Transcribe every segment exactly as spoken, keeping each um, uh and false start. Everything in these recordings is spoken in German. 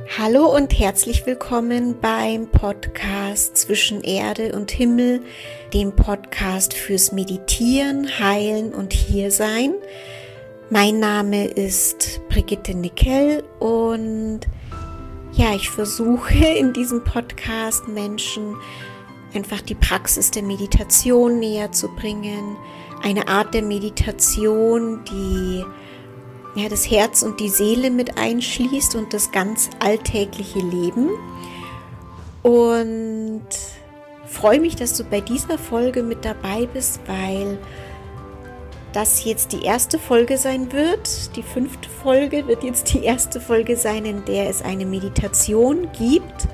Hallo und herzlich willkommen beim Podcast Zwischen Erde und Himmel, dem Podcast fürs Meditieren, Heilen und Hiersein. Mein Name ist Brigitte Nickel und ja, ich versuche in diesem Podcast Menschen einfach die Praxis der Meditation näher zu bringen. Eine Art der Meditation, die ja, das Herz und die Seele mit einschließt und das ganz alltägliche Leben. Und freue mich, dass du bei dieser Folge mit dabei bist, weil das jetzt die erste Folge sein wird. Die fünfte Folge wird jetzt die erste Folge sein, in der es eine Meditation gibt.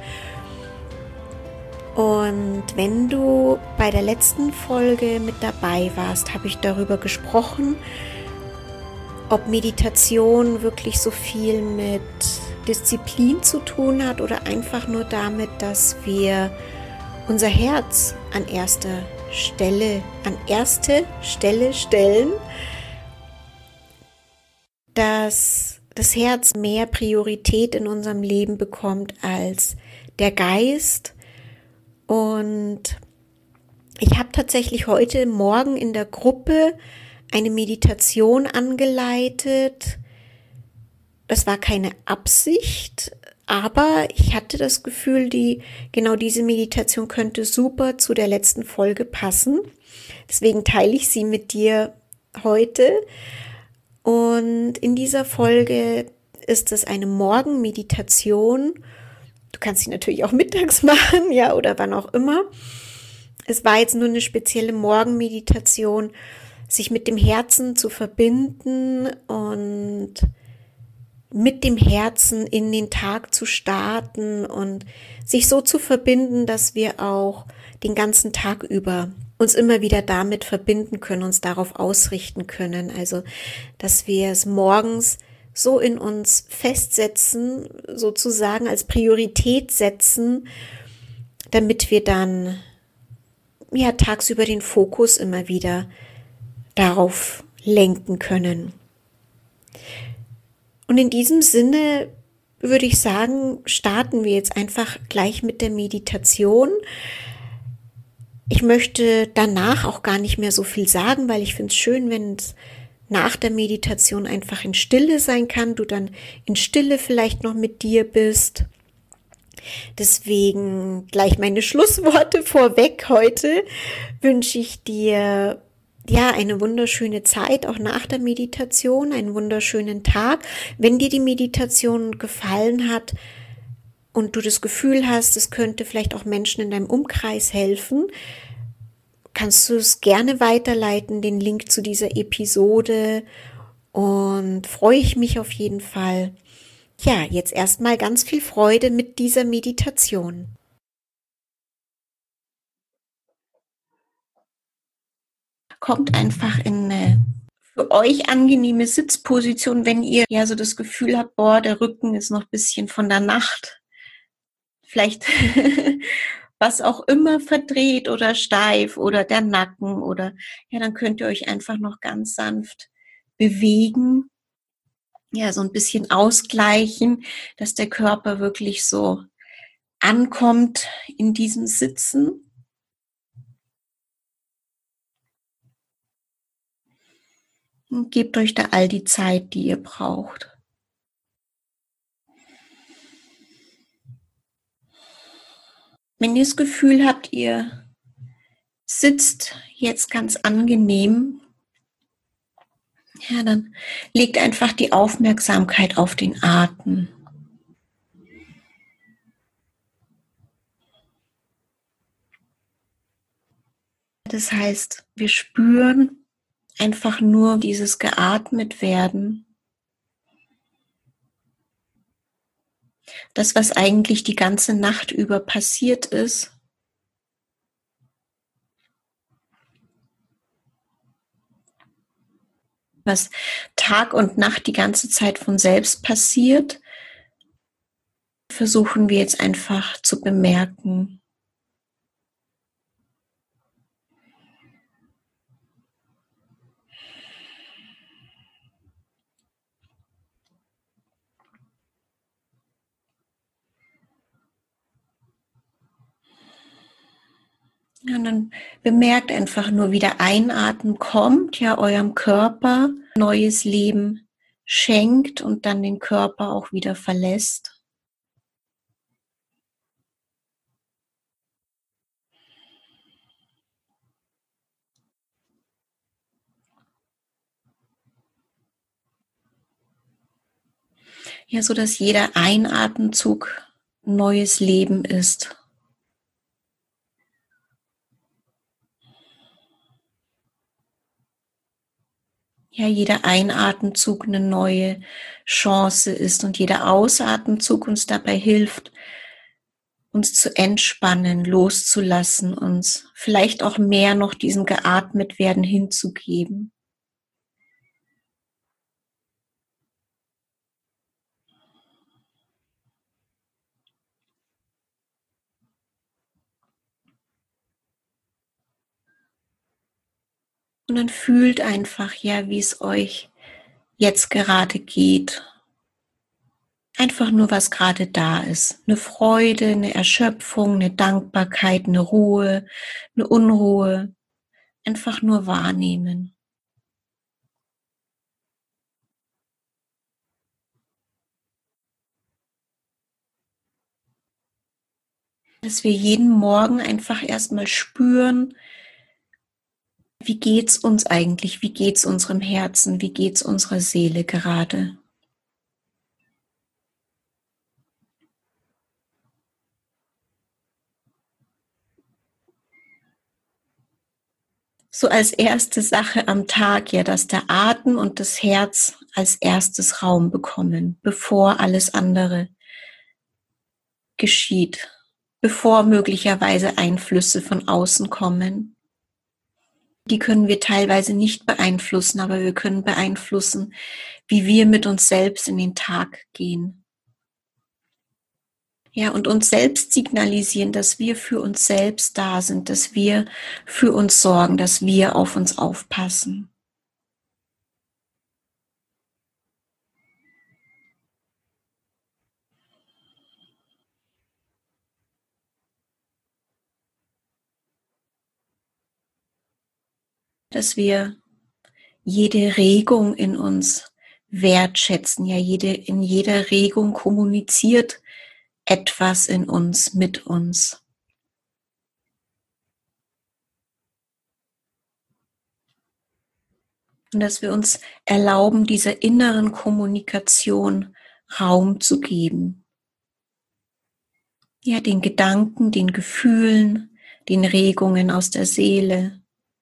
Und wenn du bei der letzten Folge mit dabei warst, habe ich darüber gesprochen, ob Meditation wirklich so viel mit Disziplin zu tun hat oder einfach nur damit, dass wir unser Herz an erster Stelle, an erste Stelle stellen, dass das Herz mehr Priorität in unserem Leben bekommt als der Geist. Und ich habe tatsächlich heute Morgen in der Gruppe eine Meditation angeleitet. Das war keine Absicht, aber ich hatte das Gefühl, die, genau diese Meditation könnte super zu der letzten Folge passen. Deswegen teile ich sie mit dir heute. Und in dieser Folge ist es eine Morgenmeditation. Du kannst sie natürlich auch mittags machen, ja, oder wann auch immer. Es war jetzt nur eine spezielle Morgenmeditation, sich mit dem Herzen zu verbinden und mit dem Herzen in den Tag zu starten und sich so zu verbinden, dass wir auch den ganzen Tag über uns immer wieder damit verbinden können, uns darauf ausrichten können. Also, dass wir es morgens so in uns festsetzen, sozusagen als Priorität setzen, damit wir dann ja tagsüber den Fokus immer wieder darauf lenken können. Und in diesem Sinne würde ich sagen, starten wir jetzt einfach gleich mit der Meditation. Ich möchte danach auch gar nicht mehr so viel sagen, weil ich finde es schön, wenn es nach der Meditation einfach in Stille sein kann, du dann in Stille vielleicht noch mit dir bist. Deswegen gleich meine Schlussworte vorweg heute wünsche ich dir ja eine wunderschöne Zeit, auch nach der Meditation, einen wunderschönen Tag. Wenn dir die Meditation gefallen hat und du das Gefühl hast, es könnte vielleicht auch Menschen in deinem Umkreis helfen, kannst du es gerne weiterleiten, den Link zu dieser Episode, und freue ich mich auf jeden Fall. Ja, jetzt erstmal ganz viel Freude mit dieser Meditation. Kommt einfach in eine für euch angenehme Sitzposition, wenn ihr ja so das Gefühl habt, boah, der Rücken ist noch ein bisschen von der Nacht, vielleicht was auch immer verdreht oder steif oder der Nacken, oder ja, dann könnt ihr euch einfach noch ganz sanft bewegen, ja, so ein bisschen ausgleichen, dass der Körper wirklich so ankommt in diesem Sitzen. Und gebt euch da all die Zeit, die ihr braucht. Wenn ihr das Gefühl habt, ihr sitzt jetzt ganz angenehm, ja, dann legt einfach die Aufmerksamkeit auf den Atem. Das heißt, wir spüren einfach nur dieses geatmet werden. Das, was eigentlich die ganze Nacht über passiert ist. Was Tag und Nacht die ganze Zeit von selbst passiert, versuchen wir jetzt einfach zu bemerken. Und dann bemerkt einfach nur, wie der Einatmen kommt, ja, eurem Körper neues Leben schenkt und dann den Körper auch wieder verlässt. Ja, so dass jeder Einatemzug neues Leben ist. Ja, jeder Einatemzug eine neue Chance ist und jeder Ausatemzug uns dabei hilft, uns zu entspannen, loszulassen, uns vielleicht auch mehr noch diesem geatmet werden hinzugeben. Und dann fühlt einfach, ja, wie es euch jetzt gerade geht. Einfach nur, was gerade da ist. Eine Freude, eine Erschöpfung, eine Dankbarkeit, eine Ruhe, eine Unruhe. Einfach nur wahrnehmen. Dass wir jeden Morgen einfach erstmal spüren, wie geht's uns eigentlich? Wie geht's unserem Herzen? Wie geht's unserer Seele gerade? So als erste Sache am Tag, ja, dass der Atem und das Herz als erstes Raum bekommen, bevor alles andere geschieht, bevor möglicherweise Einflüsse von außen kommen. Die können wir teilweise nicht beeinflussen, aber wir können beeinflussen, wie wir mit uns selbst in den Tag gehen. Ja, und uns selbst signalisieren, dass wir für uns selbst da sind, dass wir für uns sorgen, dass wir auf uns aufpassen. Dass wir jede Regung in uns wertschätzen. Ja, jede, in jeder Regung kommuniziert etwas in uns, mit uns. Und dass wir uns erlauben, dieser inneren Kommunikation Raum zu geben. Ja, den Gedanken, den Gefühlen, den Regungen aus der Seele.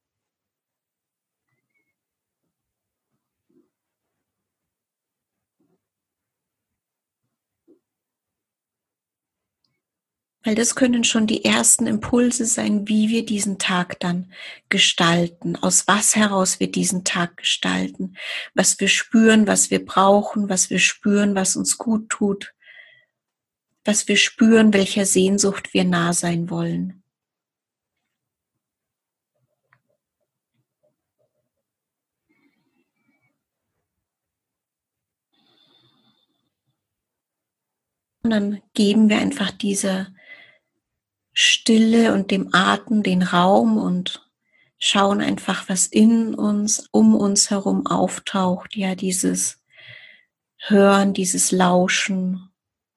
Weil das können schon die ersten Impulse sein, wie wir diesen Tag dann gestalten, aus was heraus wir diesen Tag gestalten, was wir spüren, was wir brauchen, was wir spüren, was uns gut tut, was wir spüren, welcher Sehnsucht wir nah sein wollen. Und dann geben wir einfach dieser Stille und dem Atem den Raum und schauen einfach, was in uns, um uns herum auftaucht. Ja, dieses Hören, dieses Lauschen.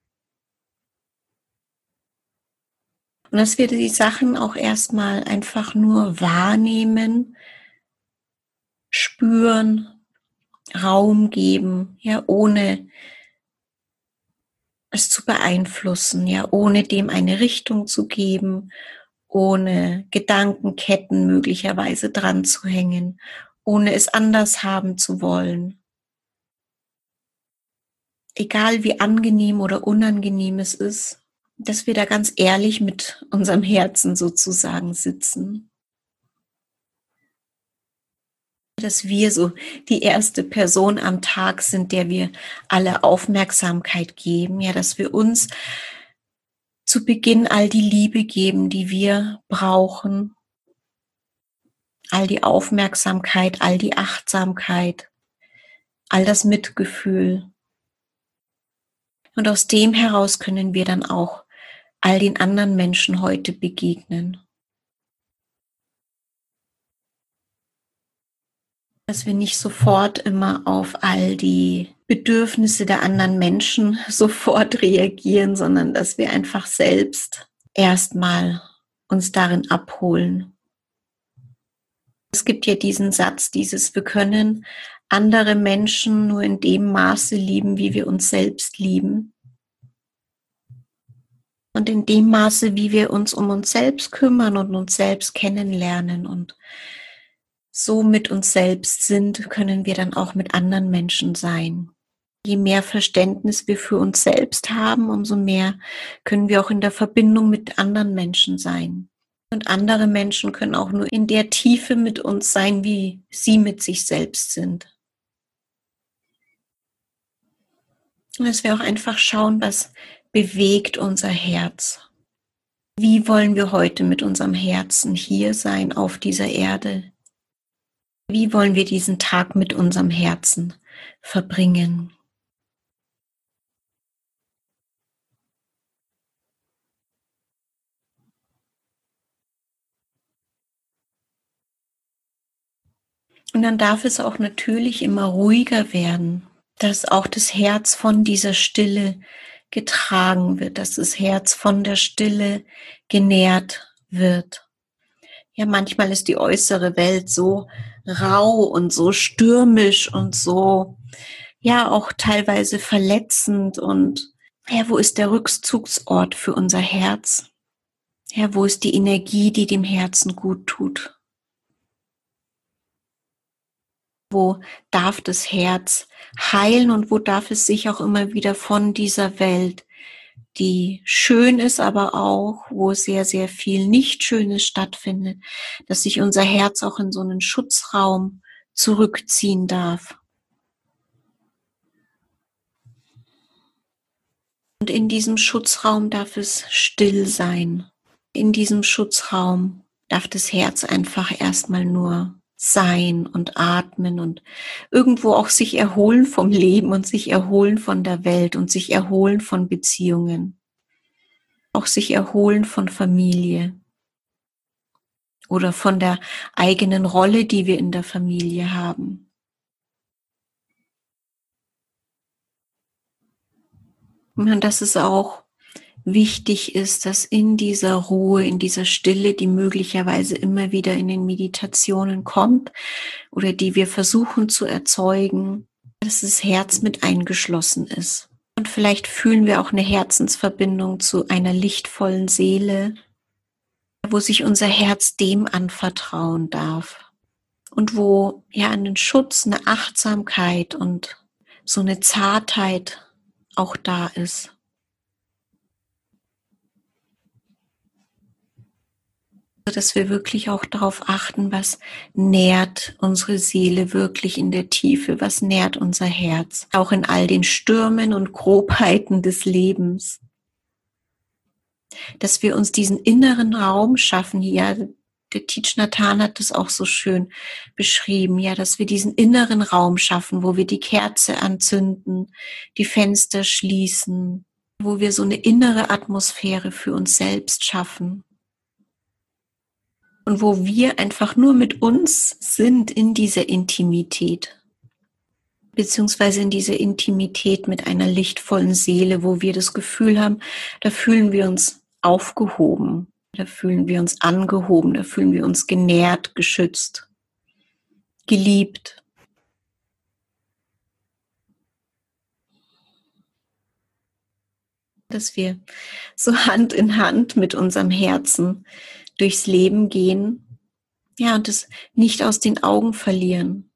Und dass wir die Sachen auch erstmal einfach nur wahrnehmen, spüren, Raum geben, ja, ohne es zu beeinflussen, ja, ohne dem eine Richtung zu geben, ohne Gedankenketten möglicherweise dran zu hängen, ohne es anders haben zu wollen. Egal wie angenehm oder unangenehm es ist, dass wir da ganz ehrlich mit unserem Herzen sozusagen sitzen. Dass wir so die erste Person am Tag sind, der wir alle Aufmerksamkeit geben, ja, dass wir uns zu Beginn all die Liebe geben, die wir brauchen, all die Aufmerksamkeit, all die Achtsamkeit, all das Mitgefühl. Und aus dem heraus können wir dann auch all den anderen Menschen heute begegnen. Dass wir nicht sofort immer auf all die Bedürfnisse der anderen Menschen sofort reagieren, sondern dass wir einfach selbst erstmal uns darin abholen. Es gibt ja diesen Satz, dieses, wir können andere Menschen nur in dem Maße lieben, wie wir uns selbst lieben. Und in dem Maße, wie wir uns um uns selbst kümmern und uns selbst kennenlernen und so mit uns selbst sind, können wir dann auch mit anderen Menschen sein. Je mehr Verständnis wir für uns selbst haben, umso mehr können wir auch in der Verbindung mit anderen Menschen sein. Und andere Menschen können auch nur in der Tiefe mit uns sein, wie sie mit sich selbst sind. Und dass wir auch einfach schauen, was bewegt unser Herz. Wie wollen wir heute mit unserem Herzen hier sein auf dieser Erde? Wie wollen wir diesen Tag mit unserem Herzen verbringen? Und dann darf es auch natürlich immer ruhiger werden, dass auch das Herz von dieser Stille getragen wird, dass das Herz von der Stille genährt wird. Ja, manchmal ist die äußere Welt so rau und so stürmisch und so, ja, auch teilweise verletzend. Und ja, wo ist der Rückzugsort für unser Herz? Ja, wo ist die Energie, die dem Herzen gut tut? Wo darf das Herz heilen und wo darf es sich auch immer wieder von dieser Welt, die schön ist, aber auch, wo sehr, sehr viel Nicht-Schönes stattfindet, dass sich unser Herz auch in so einen Schutzraum zurückziehen darf. Und in diesem Schutzraum darf es still sein. In diesem Schutzraum darf das Herz einfach erstmal nur sein und atmen und irgendwo auch sich erholen vom Leben und sich erholen von der Welt und sich erholen von Beziehungen. Auch sich erholen von Familie oder von der eigenen Rolle, die wir in der Familie haben. Und dass es auch wichtig ist, dass in dieser Ruhe, in dieser Stille, die möglicherweise immer wieder in den Meditationen kommt oder die wir versuchen zu erzeugen, dass das Herz mit eingeschlossen ist. Und vielleicht fühlen wir auch eine Herzensverbindung zu einer lichtvollen Seele, wo sich unser Herz dem anvertrauen darf. Und wo ja einen Schutz, eine Achtsamkeit und so eine Zartheit auch da ist. Dass wir wirklich auch darauf achten, was nährt unsere Seele wirklich in der Tiefe, was nährt unser Herz, auch in all den Stürmen und Grobheiten des Lebens. Dass wir uns diesen inneren Raum schaffen, ja, der Thich Nhat Hanh hat das auch so schön beschrieben, ja, dass wir diesen inneren Raum schaffen, wo wir die Kerze anzünden, die Fenster schließen, wo wir so eine innere Atmosphäre für uns selbst schaffen. Und wo wir einfach nur mit uns sind in dieser Intimität, beziehungsweise in dieser Intimität mit einer lichtvollen Seele, wo wir das Gefühl haben, da fühlen wir uns aufgehoben, da fühlen wir uns angehoben, da fühlen wir uns genährt, geschützt, geliebt. Dass wir so Hand in Hand mit unserem Herzen durchs Leben gehen, ja, und es nicht aus den Augen verlieren.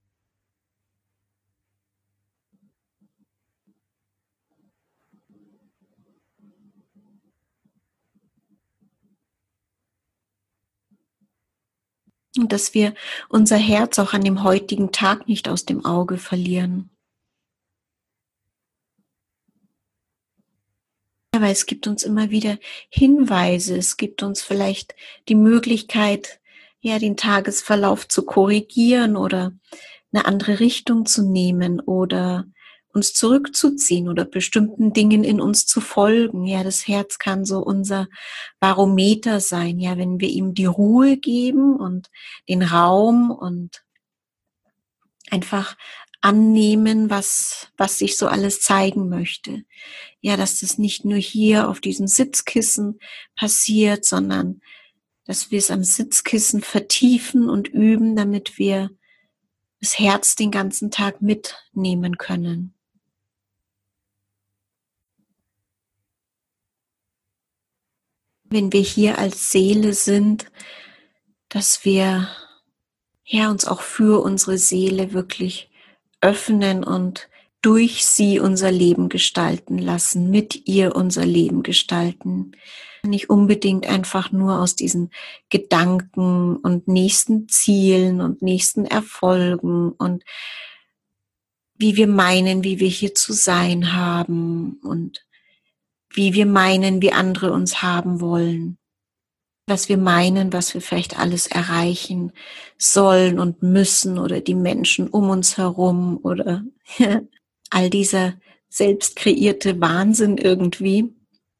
Und dass wir unser Herz auch an dem heutigen Tag nicht aus dem Auge verlieren. Aber es gibt uns immer wieder Hinweise, es gibt uns vielleicht die Möglichkeit, ja, den Tagesverlauf zu korrigieren oder eine andere Richtung zu nehmen oder uns zurückzuziehen oder bestimmten Dingen in uns zu folgen. Ja, das Herz kann so unser Barometer sein, ja, wenn wir ihm die Ruhe geben und den Raum und einfach annehmen, was, was sich so alles zeigen möchte. Ja, dass das nicht nur hier auf diesem Sitzkissen passiert, sondern dass wir es am Sitzkissen vertiefen und üben, damit wir das Herz den ganzen Tag mitnehmen können. Wenn wir hier als Seele sind, dass wir ja uns auch für unsere Seele wirklich öffnen und durch sie unser Leben gestalten lassen, mit ihr unser Leben gestalten. Nicht unbedingt einfach nur aus diesen Gedanken und nächsten Zielen und nächsten Erfolgen und wie wir meinen, wie wir hier zu sein haben und wie wir meinen, wie andere uns haben wollen. Was wir meinen, was wir vielleicht alles erreichen sollen und müssen oder die Menschen um uns herum oder all dieser selbst kreierte Wahnsinn irgendwie.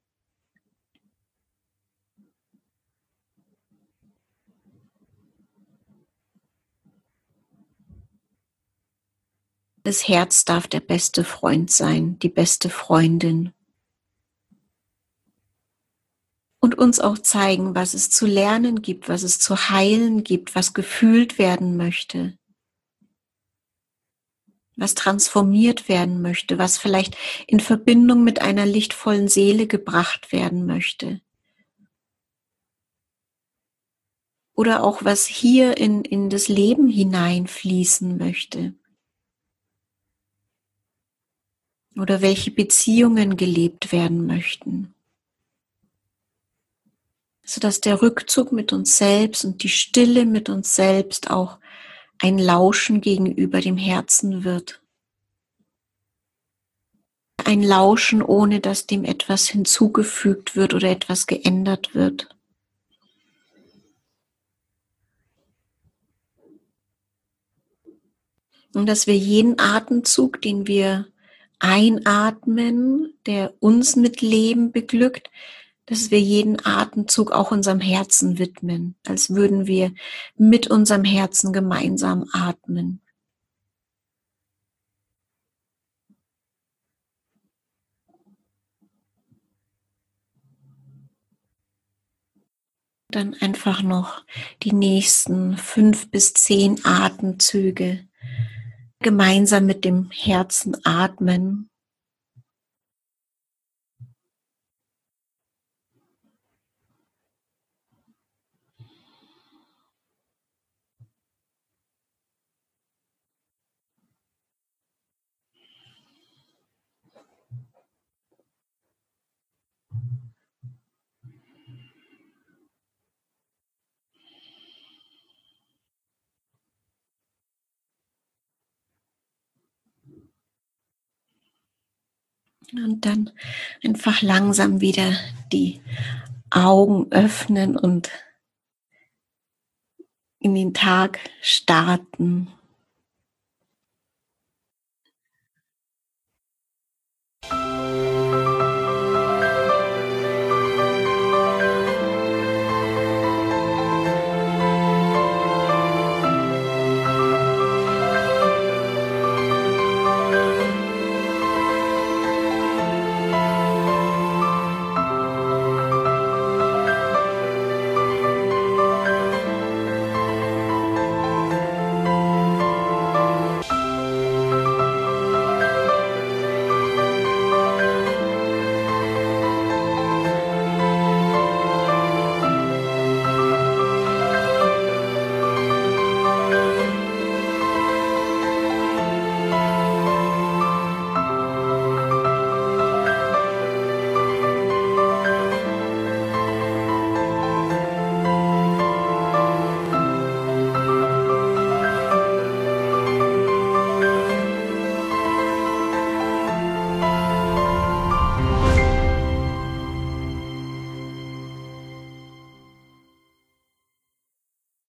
Das Herz darf der beste Freund sein, die beste Freundin. Und uns auch zeigen, was es zu lernen gibt, was es zu heilen gibt, was gefühlt werden möchte, was transformiert werden möchte, was vielleicht in Verbindung mit einer lichtvollen Seele gebracht werden möchte. Oder auch was hier in, in das Leben hineinfließen möchte. Oder welche Beziehungen gelebt werden möchten. Sodass der Rückzug mit uns selbst und die Stille mit uns selbst auch ein Lauschen gegenüber dem Herzen wird. Ein Lauschen, ohne dass dem etwas hinzugefügt wird oder etwas geändert wird. Und dass wir jeden Atemzug, den wir einatmen, der uns mit Leben beglückt, dass wir jeden Atemzug auch unserem Herzen widmen, als würden wir mit unserem Herzen gemeinsam atmen. Dann einfach noch die nächsten fünf bis zehn Atemzüge gemeinsam mit dem Herzen atmen. Und dann einfach langsam wieder die Augen öffnen und in den Tag starten.